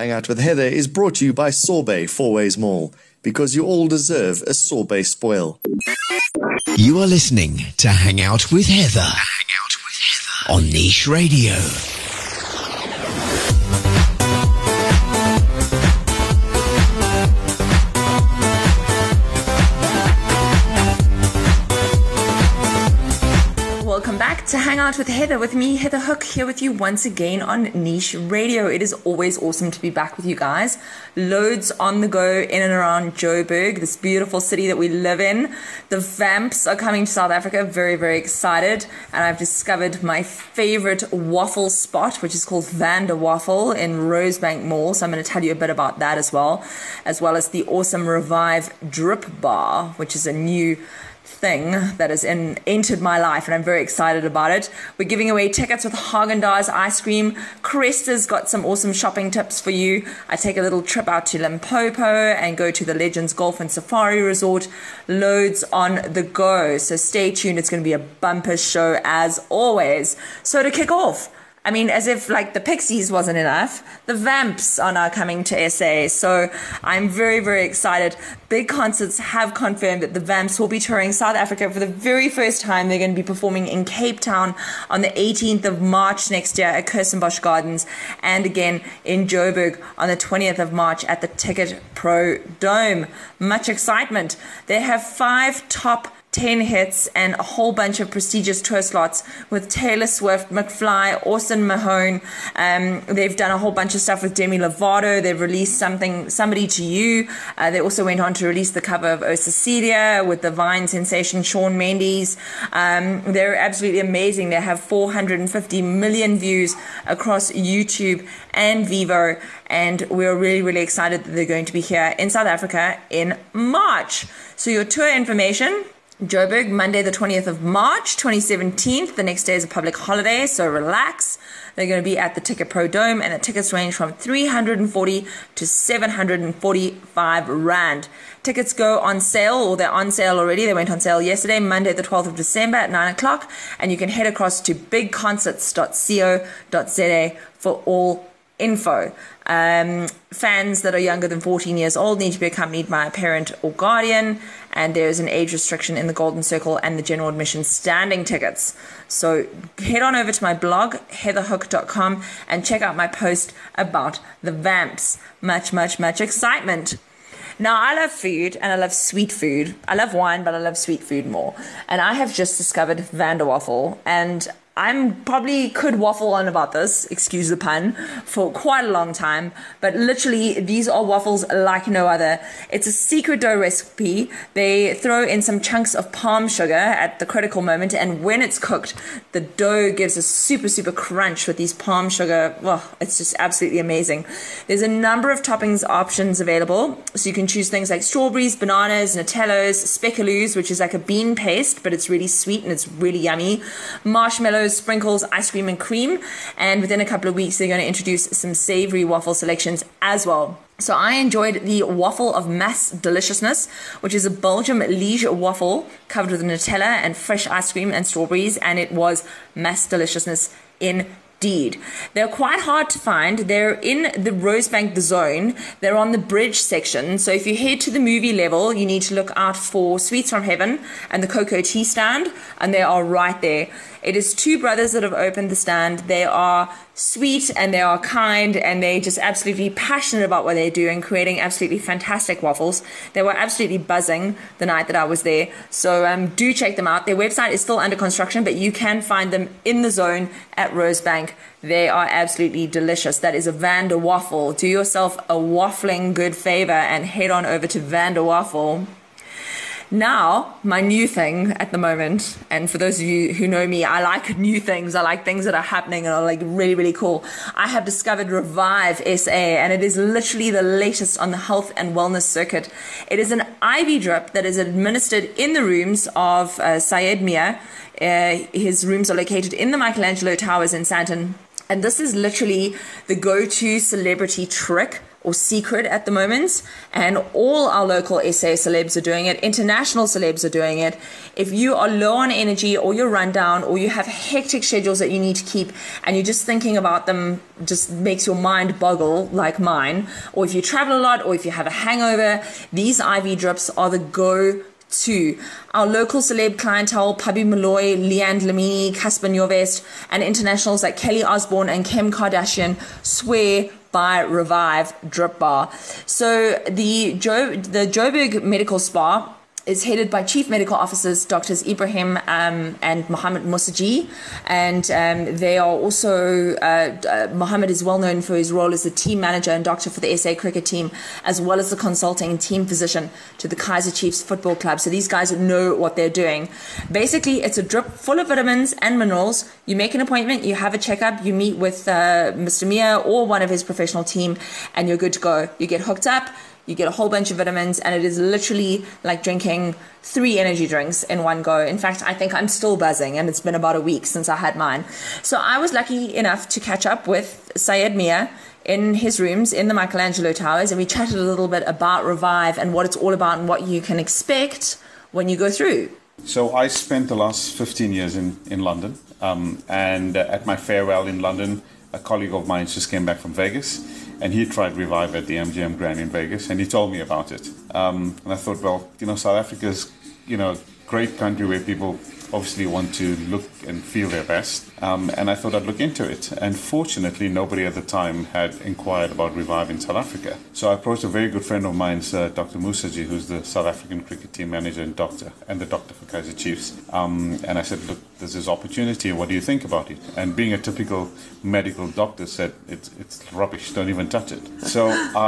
Hang Out with Heather is brought to you by Sorbet Fourways Mall, because you all deserve a sorbet spoil. You are listening to Hang Out with Heather on Niche Radio. Welcome back to Hang Out with Heather, with me, Heather Hook, here with you once again on Niche Radio. It is always awesome to be back with you guys. Loads on the go in and around Joburg, this beautiful city that we live in. The Vamps are coming to South Africa, very, very excited. And I've discovered my favorite waffle spot, which is called Vanda Waffle in Rosebank Mall. So I'm going to tell you a bit about that as well as the awesome Revive Drip Bar, which is a new thing that has entered my life, and I'm very excited about it. We're giving away tickets with Haagen-Dazs ice cream. Cresta's got some awesome shopping tips for you. I take a little trip out to Limpopo and go to the Legends Golf and Safari Resort. Loads on the go, so stay tuned. It's going to be a bumper show as always. So to kick off, I mean, as if like the Pixies wasn't enough, the Vamps are now coming to SA. So I'm very, very excited. Big Concerts have confirmed that the Vamps will be touring South Africa for the very first time. They're going to be performing in Cape Town on the 18th of March next year at Kirstenbosch Gardens, and again in Joburg on the 20th of March at the Ticket Pro Dome. Much excitement. They have 5 top 10 hits and a whole bunch of prestigious tour slots with Taylor Swift, McFly, Austin Mahone. They've done a whole bunch of stuff with Demi Lovato. They've released Somebody to You. They also went on to release the cover of O Cecilia with the Vine sensation Shawn Mendes. They're absolutely amazing. They have 450 million views across YouTube and Vivo, and we're really, really excited that they're going to be here in South Africa in March. So your tour information: Joburg, Monday the 20th of March, 2017. The next day is a public holiday, so relax. They're going to be at the Ticket Pro Dome, and the tickets range from 340 to 745 Rand. Tickets go on sale, or they're on sale already. They went on sale yesterday, Monday the 12th of December at 9 o'clock, and you can head across to bigconcerts.co.za for all info. Fans that are younger than 14 years old need to be accompanied by a parent or guardian, and there's an age restriction in the Golden Circle and the general admission standing tickets. So head on over to my blog, heatherhook.com, and check out my post about the Vamps. Much, much, much excitement. Now, I love food, and I love sweet food. I love wine, but I love sweet food more. And I have just discovered Vanda Waffle, and I'm probably could waffle on about this, excuse the pun, for quite a long time, but literally these are waffles like no other. It's a secret dough recipe. They throw in some chunks of palm sugar at the critical moment, and when it's cooked, the dough gives a super, super crunch with these palm sugar. Oh, it's just absolutely amazing. There's a number of toppings options available, so you can choose things like strawberries, bananas, Nutellas, speculoos, which is like a bean paste, but it's really sweet and it's really yummy, marshmallows, sprinkles, ice cream, and cream. And within a couple of weeks, they're going to introduce some savory waffle selections as well. So I enjoyed the Waffle of Mass Deliciousness, which is a Belgium Liege waffle covered with Nutella and fresh ice cream and strawberries, and it was mass deliciousness indeed. They're quite hard to find. They're in the Rosebank Zone. They're on the bridge section. So if you head to the movie level, you need to look out for Sweets from Heaven and the Cocoa Tea stand, and they are right there. It is 2 brothers that have opened the stand. They are sweet and they are kind, and they just absolutely passionate about what they do and creating absolutely fantastic waffles. They were absolutely buzzing the night that I was there. So do check them out. Their website is still under construction, but you can find them in the zone at Rosebank. They are absolutely delicious. That is a Vanda Waffle. Do yourself a waffling good favor and head on over to Vanda Waffle. Now, my new thing at the moment, and for those of you who know me, I like new things. I like things that are happening and are like really, really cool. I have discovered Revive SA, and it is literally the latest on the health and wellness circuit. It is an IV drip that is administered in the rooms of Syed Mia. His rooms are located in the Michelangelo Towers in Sandton. And this is literally the go-to celebrity trick or secret at the moment, and all our local SA celebs are doing it. International celebs are doing it. If you are low on energy, or you're run down, or you have hectic schedules that you need to keep, and you're just thinking about them just makes your mind boggle like mine, or if you travel a lot, or if you have a hangover, these IV drips are the go-to. Our local celeb clientele, Pabi Malloy, Leanne Lamini, Casper Njovest, and internationals like Kelly Osbourne and Kim Kardashian swear by Revive Drip Bar. So the Joburg Medical Spa is headed by Chief Medical Officers Drs. Ibrahim and Mohammed Musaji, and they are also, Mohammed is well known for his role as the team manager and doctor for the SA cricket team, as well as the consulting team physician to the Kaizer Chiefs Football Club. So these guys know what they're doing. Basically, it's a drip full of vitamins and minerals. You make an appointment, you have a checkup, you meet with Mr. Mia or one of his professional team, and you're good to go. You get hooked up, you get a whole bunch of vitamins, and it is literally like drinking 3 energy drinks in one go. In fact, I think I'm still buzzing, and it's been about a week since I had mine. So I was lucky enough to catch up with Syed Mia in his rooms in the Michelangelo Towers, and we chatted a little bit about Revive and what it's all about and what you can expect when you go through. So I spent the last 15 years in London, and at my farewell in London, a colleague of mine just came back from Vegas, and he tried Revive at the MGM Grand in Vegas, and he told me about it. And I thought, well, South Africa is, a great country where people obviously want to look and feel their best. And I thought I'd look into it. And fortunately, nobody at the time had inquired about Revive in South Africa. So I approached a very good friend of mine, Dr. Musaji, who's the South African cricket team manager and the doctor for Kaizer Chiefs. And I said, look, there's this opportunity. What do you think about it? And being a typical medical doctor said, it's rubbish. Don't even touch it. So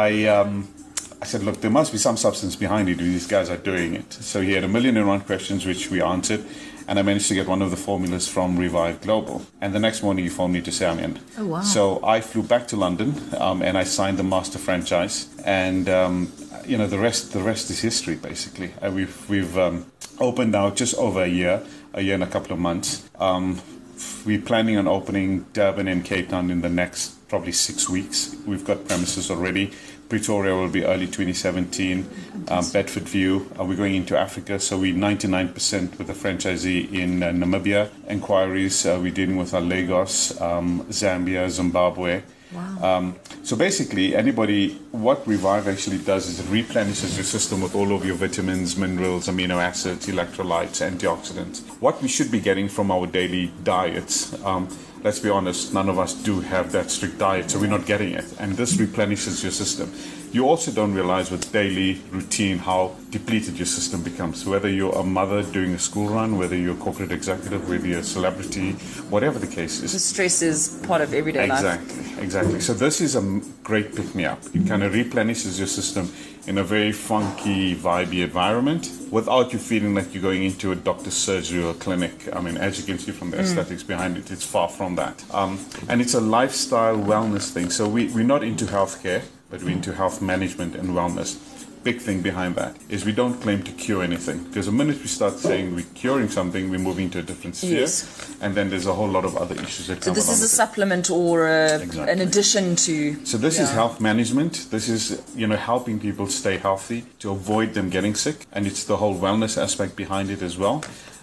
I said, look, there must be some substance behind it. These guys are doing it. So he had 1,000,001 questions, which we answered. And I managed to get one of the formulas from Revive Global. And the next morning he phoned me to say I'm in. Oh, wow. So I flew back to London and I signed the master franchise. And, the rest is history, basically. We've opened now just over a year and a couple of months. We're planning on opening Durban and Cape Town in the next probably 6 weeks. We've got premises already. Pretoria will be early 2017. Bedford View. We're going into Africa, so we're 99% with a franchisee in Namibia. Inquiries, we're dealing with Lagos, Zambia, Zimbabwe. Wow. So basically, what Revive actually does is it replenishes your system with all of your vitamins, minerals, amino acids, electrolytes, antioxidants. What we should be getting from our daily diets, let's be honest, none of us do have that strict diet, so we're not getting it. And this replenishes your system. You also don't realize with daily routine how depleted your system becomes. Whether you're a mother doing a school run, whether you're a corporate executive, whether you're a celebrity, whatever the case is. The stress is part of everyday life. Exactly. So this is a great pick-me-up. It kind of replenishes your system in a very funky, vibey environment without you feeling like you're going into a doctor's surgery or clinic. I mean, as you can see from the aesthetics behind it, it's far from that. And it's a lifestyle wellness thing. So we're not into healthcare, but we're into health management and wellness. Big thing behind that is we don't claim to cure anything, because the minute we start saying we're curing something, we're moving to a different sphere, yes. And then there's a whole lot of other issues that come along. So this is a supplement or an addition to... So this is health management. This is, helping people stay healthy, to avoid them getting sick, and it's the whole wellness aspect behind it as well.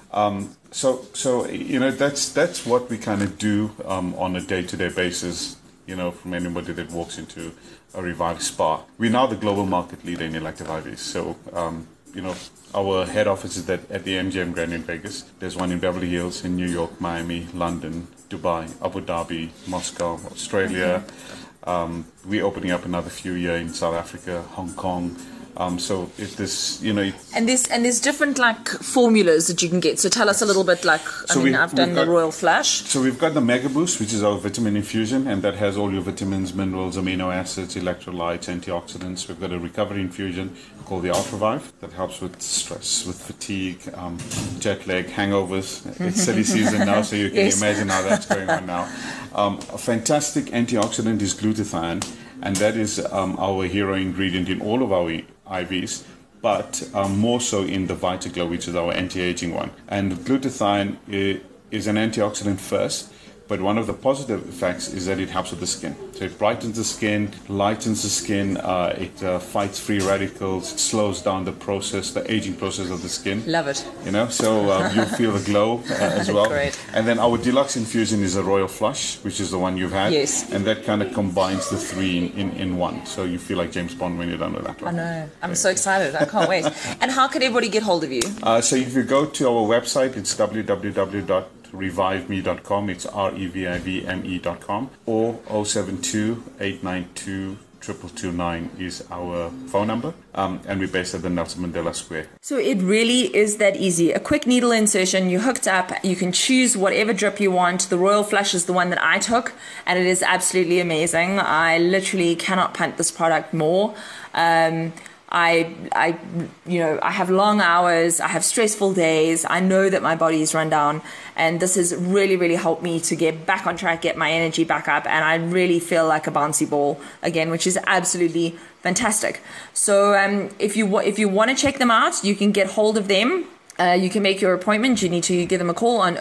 So that's what we kind of do on a day-to-day basis, from anybody that walks into a Revive Spa. We're now the global market leader in elective IVs. So, our head office is at the MGM Grand in Vegas. There's one in Beverly Hills, in New York, Miami, London, Dubai, Abu Dhabi, Moscow, Australia. We're opening up another few here in South Africa, Hong Kong. So if this, And there's different formulas that you can get. So tell us a little bit I've done the Royal Flush. So we've got the Mega Boost, which is our vitamin infusion, and that has all your vitamins, minerals, amino acids, electrolytes, antioxidants. We've got a recovery infusion called the Ultravive that helps with stress, with fatigue, jet lag, hangovers. It's silly season now, so you can imagine how that's going on now. A fantastic antioxidant is glutathione, and that is our hero ingredient in all of our IVs, but more so in the VitaGlow, which is our anti-aging one. And glutathione is an antioxidant first, But one of the positive effects is that it helps with the skin. So it brightens the skin, lightens the skin, it fights free radicals, it slows down the process, the aging process of the skin. Love it. You know, so you'll feel the glow as well. Great. And then our deluxe infusion is a royal flush, which is the one you've had. Yes. And that kind of combines the three in one. So you feel like James Bond when you're done with that one. I know. I'm so excited. I can't wait. And how can everybody get hold of you? So if you go to our website, it's www.reviveme.com. It's REVIVME.com, or 072-892-2229 is our phone number, and we're based at the Nelson Mandela Square. So it really is that easy. A quick needle insertion, you're hooked up, you can choose whatever drip you want. The Royal Flush is the one that I took, and it is absolutely amazing. I literally cannot punt this product more. I have long hours, I have stressful days, I know that my body is run down, and this has really, really helped me to get back on track, get my energy back up, and I really feel like a bouncy ball again, which is absolutely fantastic. So if you want to check them out, you can get hold of them. You can make your appointment. You need to give them a call on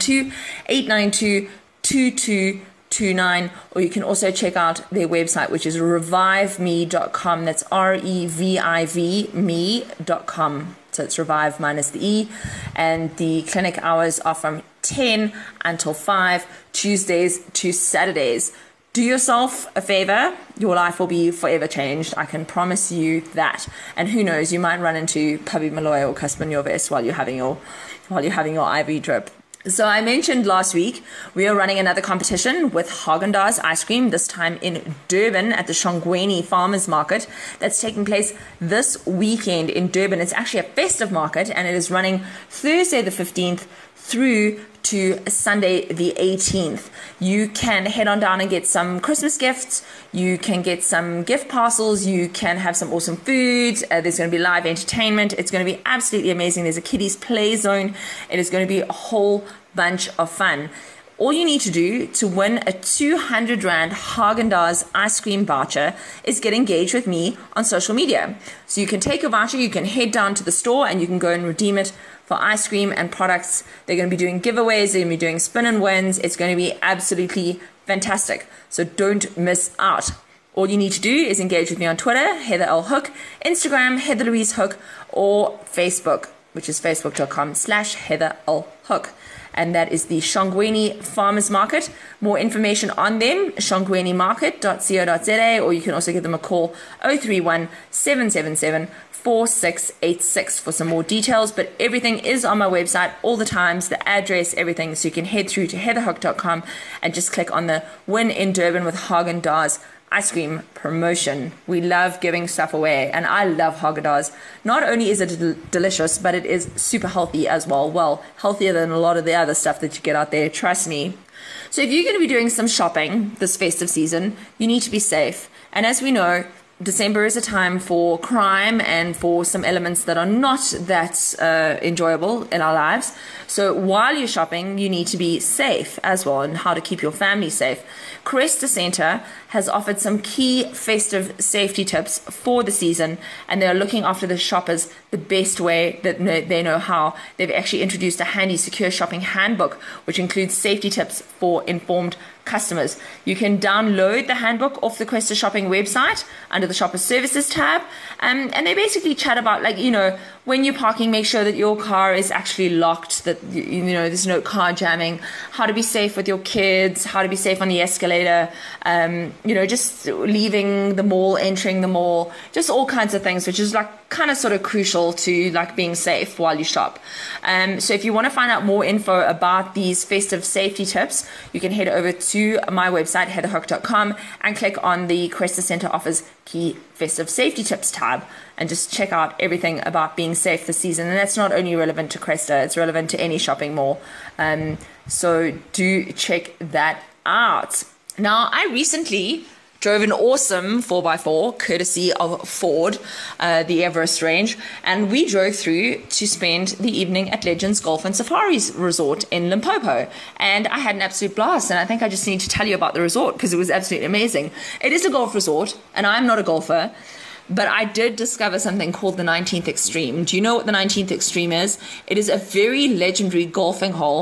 072-892-2229, or you can also check out their website, which is reviveme.com. That's REVIV me.com. So it's revive minus the E. And the clinic hours are from 10 until 5, Tuesdays to Saturdays. Do yourself a favor. Your life will be forever changed. I can promise you that. And who knows, you might run into Pabi Malloy or Casper Njovest while you're having your IV drip. So I mentioned last week we are running another competition with Haagen-Dazs ice cream, this time in Durban at the Shongweni Farmers Market. That's taking place this weekend in Durban. It's actually a festive market, and it is running Thursday the 15th through to Sunday the 18th. You can head on down and get some Christmas gifts. You can get some gift parcels. You can have some awesome food. There's going to be live entertainment. It's going to be absolutely amazing. There's a kiddies play zone. It is going to be a whole bunch of fun. All you need to do to win a 200 Rand Haagen-Dazs ice cream voucher is get engaged with me on social media. So you can take your voucher, you can head down to the store, and you can go and redeem it for ice cream and products. They're going to be doing giveaways, they're going to be doing spin and wins. It's going to be absolutely fantastic. So don't miss out. All you need to do is engage with me on Twitter, Heather L. Hook, Instagram, Heather Louise Hook, or Facebook, which is facebook.com/Heather L. Hook. And that is the Shongweni Farmers Market. More information on them, shongwenimarket.co.za, or you can also give them a call, 031-777-4686 for some more details. But everything is on my website, all the times, the address, everything. So you can head through to heatherhook.com and just click on the Win in Durban with Haagen-Dazs ice cream promotion. We love giving stuff away, and I love Haagen-Dazs. Not only is it delicious, but it is super healthy as well. Well, healthier than a lot of the other stuff that you get out there, trust me. So if you're going to be doing some shopping this festive season, you need to be safe. And as we know, December is a time for crime and for some elements that are not that enjoyable in our lives. So while you're shopping, you need to be safe as well, and how to keep your family safe. Cresta Centre has offered some key festive safety tips for the season, and they're looking after the shoppers the best way that they know how. They've actually introduced a handy secure shopping handbook, which includes safety tips for informed customers. You can download the handbook off the Cresta Shopping website under the Shopper Services tab, and they basically chat about, like, when you're parking, make sure that your car is actually locked, that there's no car jamming, how to be safe with your kids, how to be safe on the escalator, just leaving the mall, entering the mall, just all kinds of things, which is kind of sort of crucial to being safe while you shop. So if you want to find out more info about these festive safety tips, you can head over to my website, heatherhook.com, and click on the Cresta Centre Offers Key Festive Safety Tips tab, and just check out everything about being safe this season. And that's not only relevant to Cresta, it's relevant to any shopping mall. So do check that out. Now, I recently drove an awesome 4x4 courtesy of Ford, the Everest range, and we drove through to spend the evening at Legends Golf and Safaris Resort in Limpopo, and I had an absolute blast. And I think I just need to tell you about the resort because it was absolutely amazing. It is a golf resort, and I'm not a golfer, but I did discover something called the 19th Extreme. Do you know what the 19th Extreme is? It is a very legendary golfing hole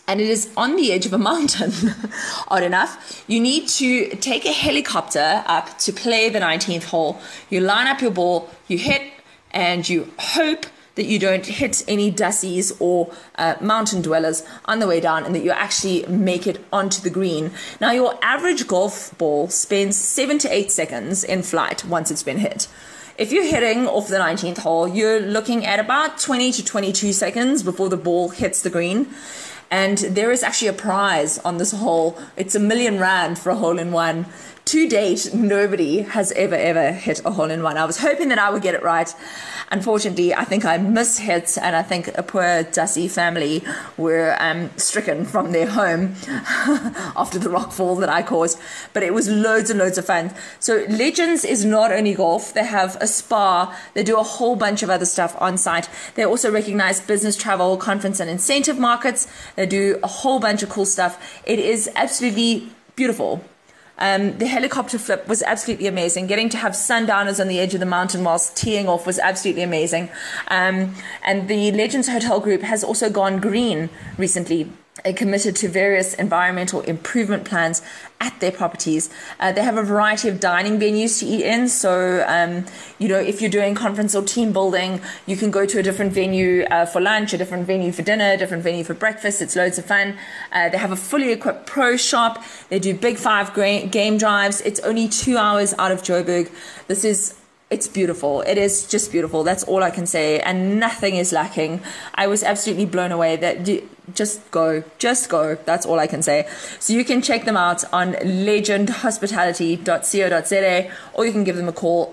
and it is on the edge of a mountain. Odd enough, you need to take a helicopter up to play the 19th hole. You line up your ball, you hit, and you hope that you don't hit any dussies or mountain dwellers on the way down, and that you actually make it onto the green. Now, your average golf ball spends 7 to 8 seconds in flight once it's been hit. If you're hitting off the 19th hole, you're looking at about 20 to 22 seconds before the ball hits the green. And there is actually a prize on this hole. It's R1 million for a hole-in-one. To date, nobody has ever hit a hole-in-one. I was hoping that I would get it right. Unfortunately, I think I mishit, and I think a poor Dusty family were stricken from their home after the rockfall that I caused. But it was loads and loads of fun. So Legends is not only golf. They have a spa. They do a whole bunch of other stuff on site. They also recognize business travel, conference and incentive markets. They do a whole bunch of cool stuff. It is absolutely beautiful. The helicopter flip was absolutely amazing. Getting to have sundowners on the edge of the mountain whilst teeing off was absolutely amazing. And the Legends Hotel Group has also gone green recently. They committed to various environmental improvement plans at their properties. They have a variety of dining venues to eat in. So, if you're doing conference or team building, you can go to a different venue for lunch, a different venue for dinner, a different venue for breakfast. It's loads of fun. They have a fully equipped pro shop. They do Big Five game drives. It's only 2 hours out of Joburg. It's beautiful. It is just beautiful. That's all I can say. And nothing is lacking. I was absolutely blown away. Just go. That's all I can say. So you can check them out on legendhospitality.co.za, or you can give them a call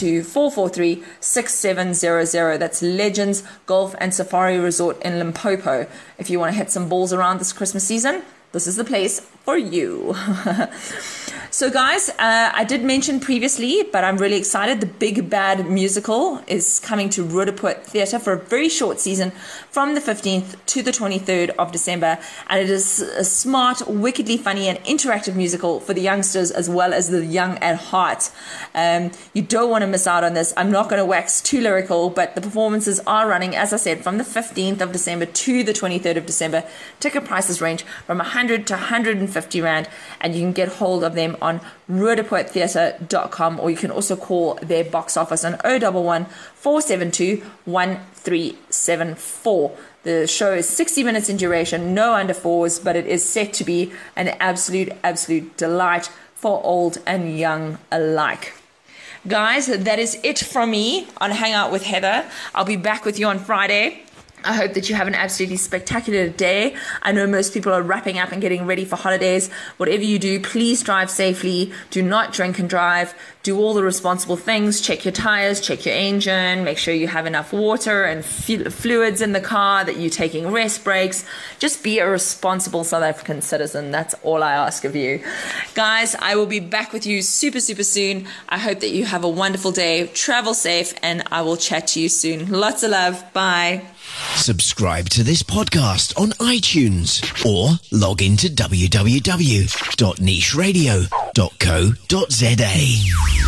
012-443-6700. That's Legends Golf and Safari Resort in Limpopo. If you want to hit some balls around this Christmas season, this is the place for you. So guys, I did mention previously, but I'm really excited. The Big Bad Musical is coming to Roodepoort Theatre for a very short season from the 15th to the 23rd of December. And it is a smart, wickedly funny and interactive musical for the youngsters as well as the young at heart. You don't want to miss out on this. I'm not going to wax too lyrical, but the performances are running, as I said, from the 15th of December to the 23rd of December. Ticket prices range from 100 to 150 Rand, and you can get hold of them on roodepoorttheatre.com, or you can also call their box office on 011 472 1374. The show is 60 minutes in duration, no under fours, but it is set to be an absolute delight for old and young alike. Guys, that is it from me on Hangout with Heather. I'll be back with you on Friday. I hope that you have an absolutely spectacular day. I know most people are wrapping up and getting ready for holidays. Whatever you do, please drive safely. Do not drink and drive. Do all the responsible things. Check your tires, check your engine, make sure you have enough water and fluids in the car, that you're taking rest breaks. Just be a responsible South African citizen. That's all I ask of you. Guys, I will be back with you super soon. I hope that you have a wonderful day. Travel safe, and I will chat to you soon. Lots of love. Bye. Subscribe to this podcast on iTunes or log into www.nicheradio.co.za.